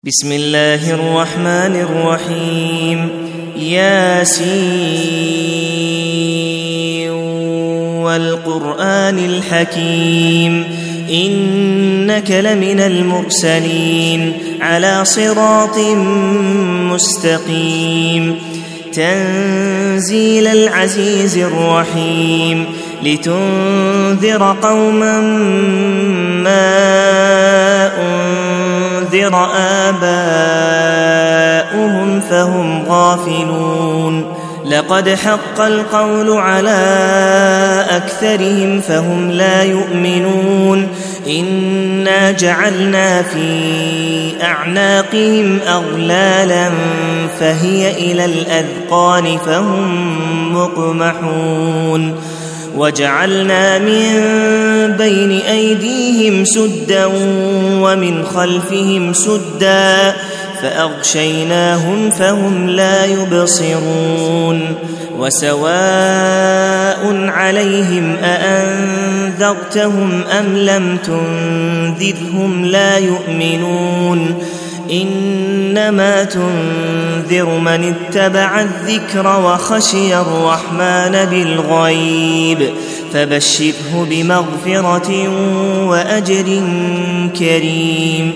بسم الله الرحمن الرحيم ياسين والقرآن الحكيم إنك لمن المرسلين على صراط مستقيم تنزيل العزيز الرحيم لتنذر قوما ما أنذر آباؤهم فهم غافلون لقد حق القول على أكثرهم فهم لا يؤمنون إنا جعلنا في أعناقهم أغلالا فهي إلى الأذقان فهم مقمحون وجعلنا من بين أيديهم سدا ومن خلفهم سدا فأغشيناهم فهم لا يبصرون وسواء عليهم أأنذرتهم أم لم تنذرهم لا يؤمنون إنما تنذر من اتبع الذكر وخشي الرحمن بالغيب فبشره بمغفرة وأجر كريم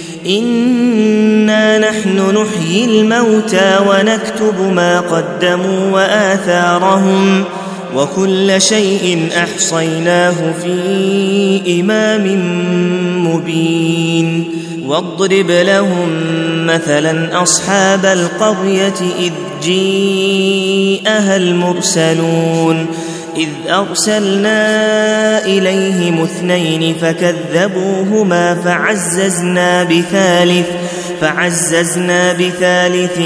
إنا نحن نحيي الموتى ونكتب ما قدموا وآثارهم وكل شيء أحصيناه في إمام مبين واضرب لهم مثلا أصحاب القرية إذ جيءها المرسلون إذ أرسلنا إليهم 2 فكذبوهما فعززنا بثالث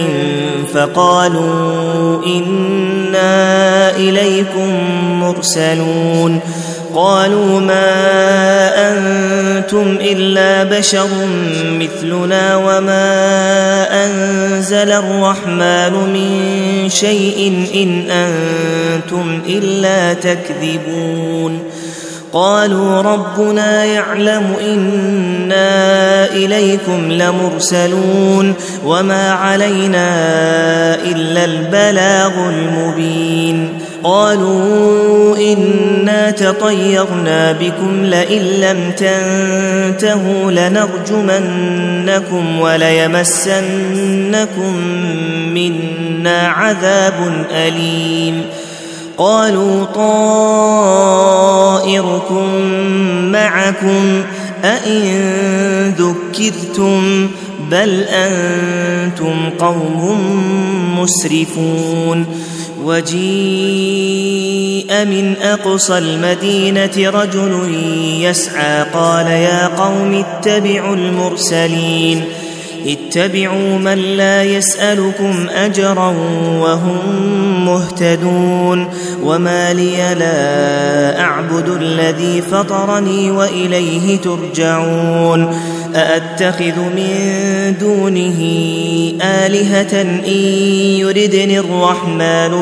فقالوا إنا إليكم مرسلون قالوا ما أنتم إلا بشر مثلنا وما أنزل الرحمن من شيء إن أنتم إلا تكذبون قالوا ربنا يعلم إنا إليكم لمرسلون وما علينا إلا البلاغ المبين قالوا إنا تطيرنا بكم لئن لم تنتهوا لنرجمنكم وليمسنكم منا عذاب أليم قالوا طائركم معكم أئن ذكرتم بل أنتم قوم مسرفون وجيء من أقصى المدينة رجل يسعى قال يا قوم اتبعوا المرسلين اتبعوا من لا يسألكم أجرا وهم مهتدون وما لي لا أعبد الذي فطرني وإليه ترجعون أأتخذ من دونه آلهة إن يردني الرحمن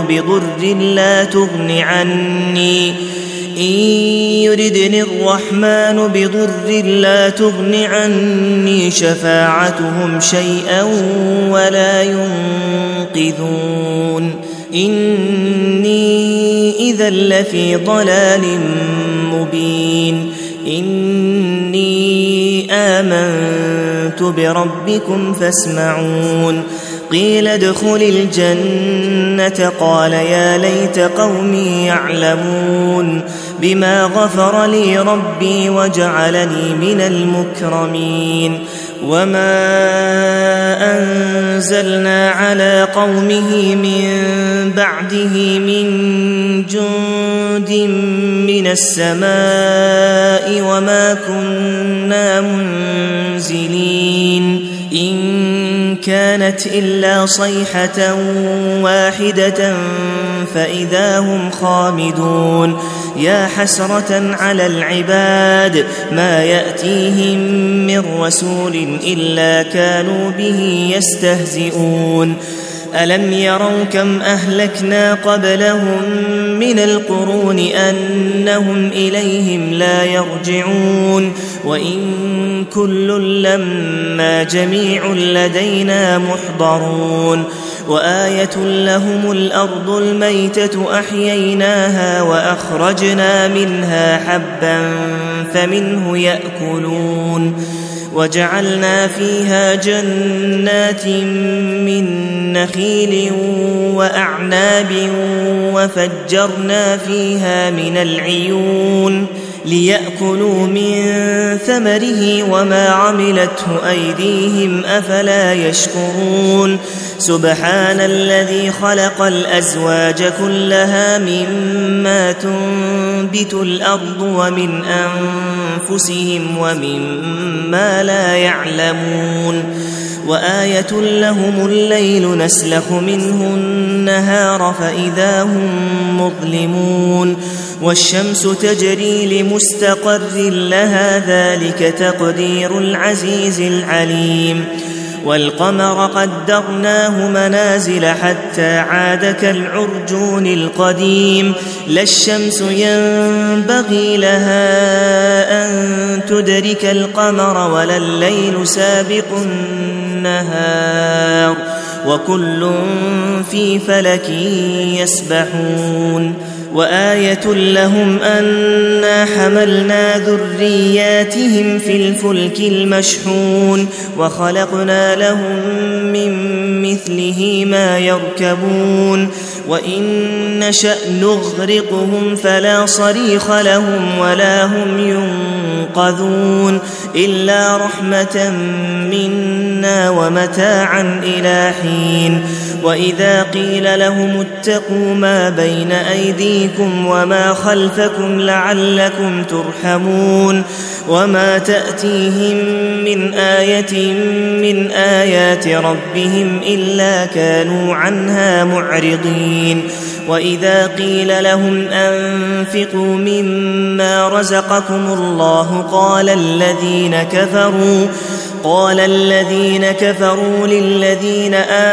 بضر لا تغن عني شفاعتهم شيئا ولا ينقذون إني إذا لفي ضلال مبين إني آمنت بربكم فاسمعون قيل ادخل الجنة قال يا ليت قومي يعلمون بما غفر لي ربي وجعلني من المكرمين وما أنزلنا على قومه من بعده من جند من السماء وما كنا منزلين إن كانت إلا صيحة واحدة فإذا هم خامدون يا حسرة على العباد ما يأتيهم من رسول إلا كانوا به يستهزئون ألم يروا كم أهلكنا قبلهم من القرون أنهم إليهم لا يرجعون وإن كل لما جميع لدينا محضرون وآية لهم الأرض الميتة أحييناها وأخرجنا منها حبا فمنه يأكلون وجعلنا فيها جنات من نخيل وأعناب وفجرنا فيها من العيون ليأكلوا من ثمره وما عملته أيديهم أفلا يشكرون سبحان الذي خلق الأزواج كلها مما تنبت الأرض ومن أنفسهم ومما لا يعلمون وآية لهم الليل نسلخ منه النهار فإذا هم مظلمون والشمس تجري لمستقر لها ذلك تقدير العزيز العليم والقمر قدرناه منازل حتى عاد كالعرجون القديم لا الشمس ينبغي لها أن تدرك القمر ولا الليل سابق النهار وكل في فلك يسبحون وآية لهم أنا حملنا ذرياتهم في الفلك المشحون وخلقنا لهم من مثله ما يركبون وإن نشأ نغرقهم فلا صريخ لهم ولا هم ينقذون إلا رحمة منا ومتاعا إلى حين وإذا قيل لهم اتقوا ما بين أيديكم وما خلفكم لعلكم ترحمون وما تأتيهم من آية من آيات ربهم إلا كانوا عنها معرضين وإذا قيل لهم أنفقوا مما رزقكم الله قال الذين كفروا للذين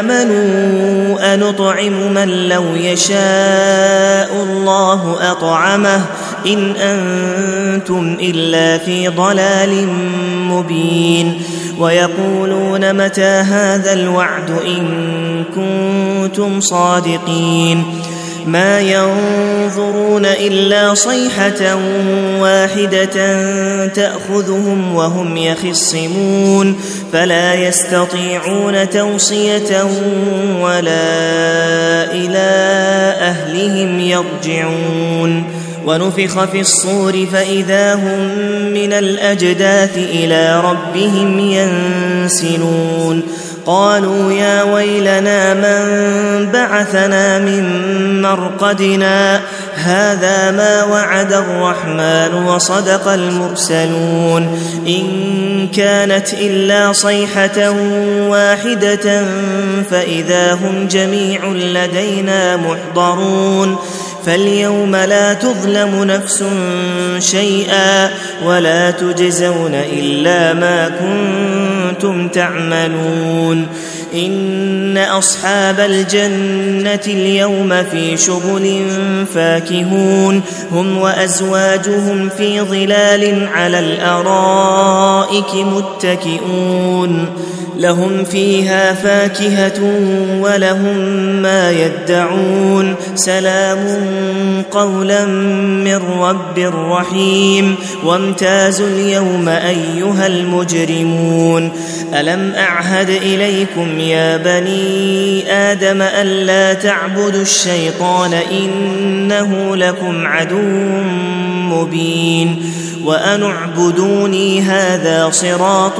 آمنوا أنطعم من لو يشاء الله أطعمه إن أنتم إلا في ضلال مبين ويقولون متى هذا الوعد إن كنتم صادقين ما ينظرون إلا صيحة واحدة تأخذهم وهم يخصمون فلا يستطيعون توصية ولا إلى أهلهم يرجعون ونفخ في الصور فإذا هم من الأجداث إلى ربهم ينسلون قالوا يا ويلنا من بعثنا من مرقدنا هذا ما وعد الرحمن وصدق المرسلون إن كانت إلا صيحة واحدة فإذا هم جميع لدينا محضرون فاليوم لا تظلم نفس شيئا ولا تجزون إلا ما كنتم تعملون إن أصحاب الجنة اليوم في شغل فاكهون هم وأزواجهم في ظلال على الأرائك متكئون لهم فيها فاكهة ولهم ما يدعون سلام قولا من رب رحيم وامتازوا اليوم أيها المجرمون ألم أعهد إليكم يا بني آدم ألا تعبدوا الشيطان إنه لكم عدو مبين وأن اعبدوني هذا صراط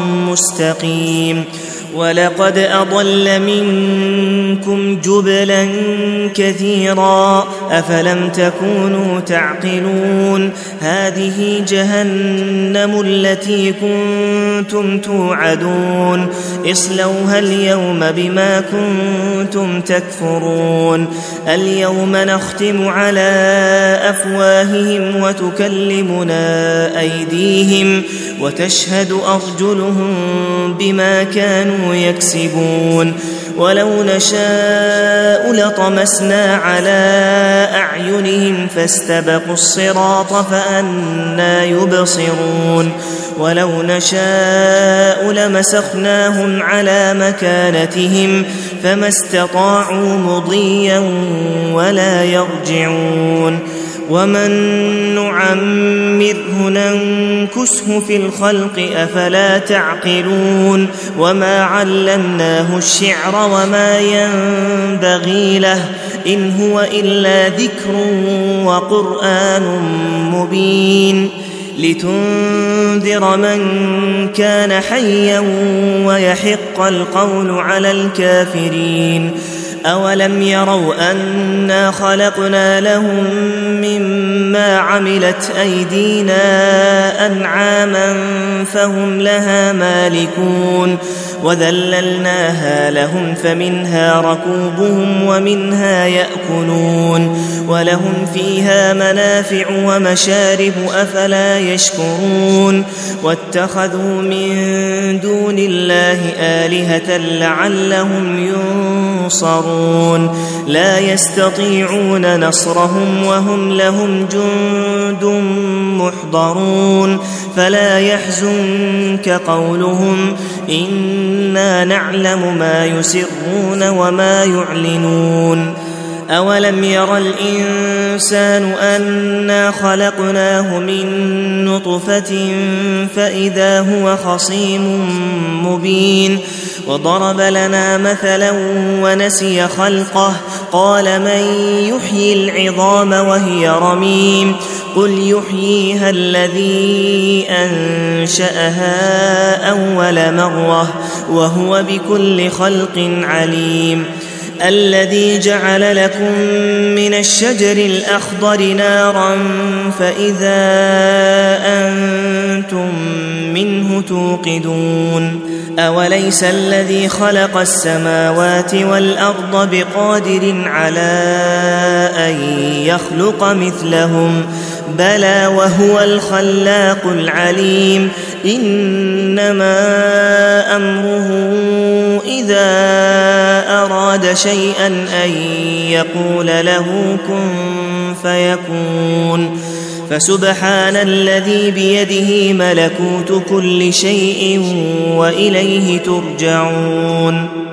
مستقيم ولقد أضل منكم جبلا كثيرا أفلم تكونوا تعقلون هذه جهنم التي كنتم توعدون اصلوها اليوم بما كنتم تكفرون اليوم نختم على أفواههم وتكلمنا أيديهم وتشهد أرجلهم بما كانوا يكسبون ولو نشاء لطمسنا على أعينهم فاستبقوا الصراط فأنى يبصرون ولو نشاء لمسخناهم على مكانتهم فما استطاعوا مضيا ولا يرجعون ومن نعمره ننكسه في الخلق أفلا تعقلون وما علمناه الشعر وما ينبغي له إن هو إلا ذكر وقرآن مبين لتنذر من كان حيا ويحق القول على الكافرين أولم يروا أنا خلقنا لهم مما عملت أيدينا أنعاما فهم لها مالكون وذللناها لهم فمنها ركوبهم ومنها يأكلون ولهم فيها منافع ومشارب أفلا يشكرون واتخذوا من دون الله آلهة لعلهم ينصرون لا يستطيعون نصرهم وهم لهم جند محضرون فلا يحزنك قولهم إنا نعلم ما يسرون وما يعلنون أولم ير الإنسان أنا خلقناه من نطفة فإذا هو خصيم مبين وضرب لنا مثلا ونسي خلقه قال من يحيي العظام وهي رميم قل يحييها الذي أنشأها أول مرة وهو بكل خلق عليم الذي جعل لكم من الشجر الأخضر نارا فإذا أنتم منه توقدون أوليس الذي خلق السماوات والأرض بقادر على أن يخلق مثلهم بلى وهو الخلاق العليم إنما أمره إذا أراد شيئا أن يقول له كن فيكون فسبحان الذي بيده ملكوت كل شيء وإليه ترجعون